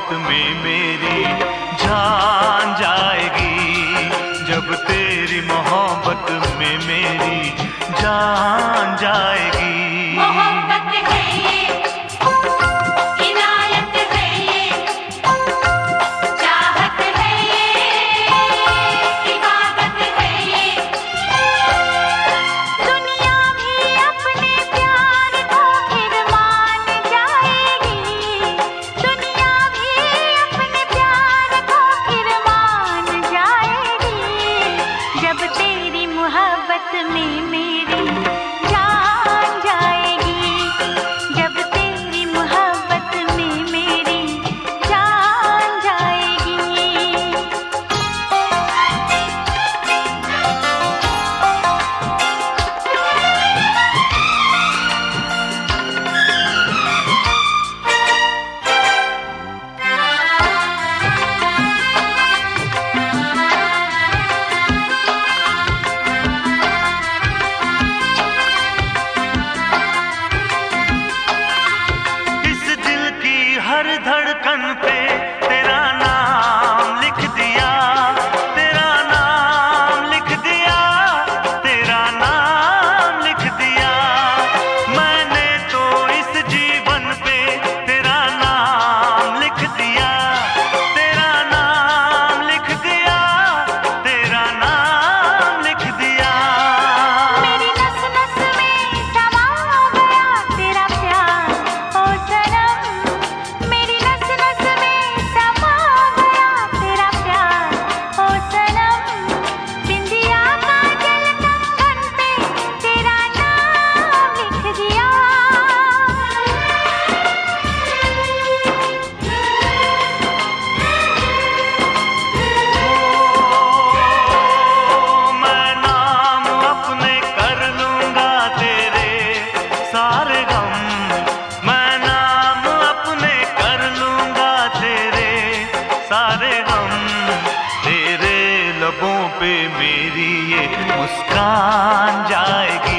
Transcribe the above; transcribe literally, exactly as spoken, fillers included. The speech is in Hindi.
मोहब्बत में मेरी जान जाएगी, जब तेरी मोहब्बत में मेरी जान जाएगी। मोहब्बत है ये, इनायत है ये, चाहत है ये, इबादत है ये। दुनिया भी अपने प्यार को फिर मान जाएगी, दुनिया भी अपने प्यार को फिर मान जाएगी, जब तेरी मोहब्बत में मेरी जान जाएगी, जब तेरी मोहब्बत में मेरी जान जाएगी। इस दिल की हर धड़कन पे तेरा नाम लिख दिया, तेरा नाम लिख दिया, तेरा नाम लिख दिया। मैंने तो इस जीवन पे तेरा नाम लिख दिया, तेरा नाम लिख दिया, तेरा नाम लिख दिया। मेरी नस नस में समा गया तेरा प्यार ओ सनम, मेरी नस नस में समा गया तेरा प्यार ओ सनम। बिंदिया का जल कंगन पे तेरा नाम लिख दिया। मैं नाम अपने कर लूंगा तेरे सारे गम, मैं नाम अपने कर लूंगा तेरे सारे गम। तेरे लबों पे मेरी ये मुस्कान जाएगी,